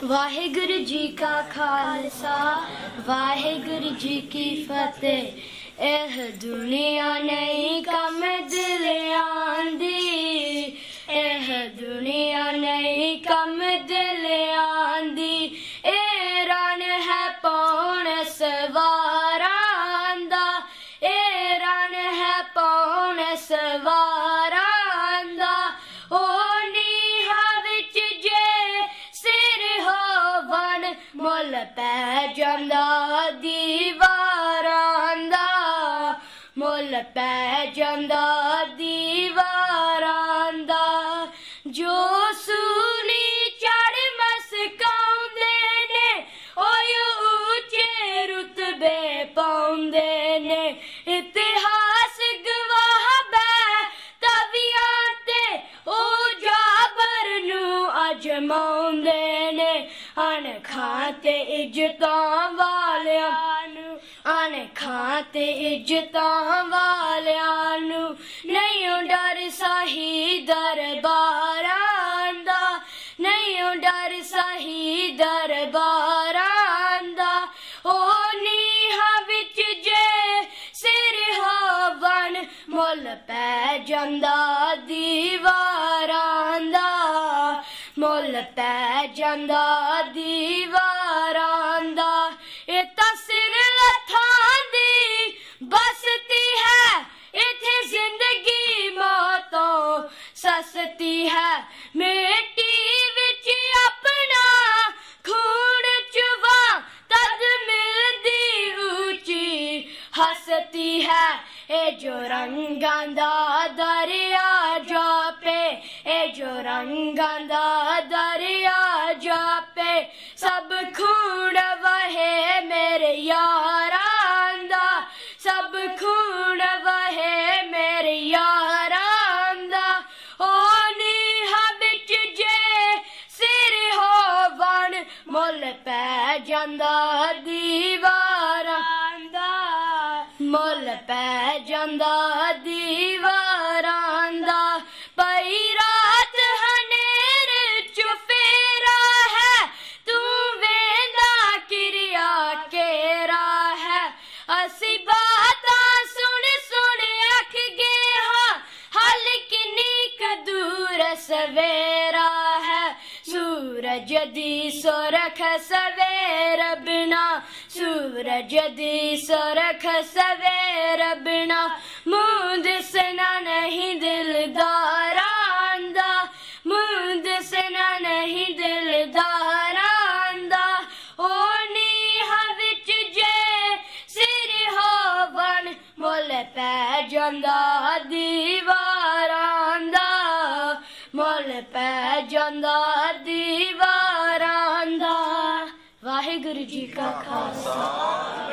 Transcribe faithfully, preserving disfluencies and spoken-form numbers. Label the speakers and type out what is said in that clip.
Speaker 1: वाहेगुरु जी का खालसा वाहेगुरु जी की फतेह। एह दुनिया नहीं कम दिल आंदी, एह दुनिया नहीं कम दिल आंदी। ए रन है पौन सवारां दा, ए रन है पौन सवारां दा। ओ नीहा विच जे सिर होवन मुल पै जांदा दीवारां दा, मुल पै जांदा दीवारां दा। जो सूली चढ़ मस्काउंदे ने ओए ऊंचे रुतबे पाउंदे ने। इतिहास गवाह बै तवियां ते ओ जाबर नू अजमाउंदे ने। अनखां ते इज्जतां वालियां नू, अनखां ते इज्जतां वालियां नू नहीं डर साही दरबारां दा, नहीं डर साही दरबारां दा। ओ नीहा विच जे सिर होवन मुल पै जांदा दीवारां दा, मुल पै जांदा दीवारां दा। ए तां सिर लथां दी बसती है, इत्थे जिंदगी मौतों सस्ती है। मिट्टी विच अपना खून चुवा तद मिलदी ऊंची हस्ती है। ए जो रंगां दा दरिया जापे, ए जो रंगां दा दरिया जापे। सब खून वहे मेरे यारां दा, सब खून वहे मेरे यारां दा। ओ नीहा विच जे सिर होवन मुल पै जांदा दीवारां दा, मुल पै जांदा दीवारां दा। पई रात हनेर चुफेरा है, तू वेंदा किरिया केरा है। असी बातां सुन सुन अख गए हां, हल किन्नी क दूर सवेरा है। सूरज दी सुरख सवेर बिना, सूरज दी सुरख सवेर बिना। मुंह दिसना नहीं दिलदारां दा, मुंह दिसना नहीं दिलदारां दा। ओ नीहा विच जे सिर होवन मुल पै जांदा दीवारां दा, मुल पै जांदा दीवारां दा। वाहेगुरु जी का खालसा।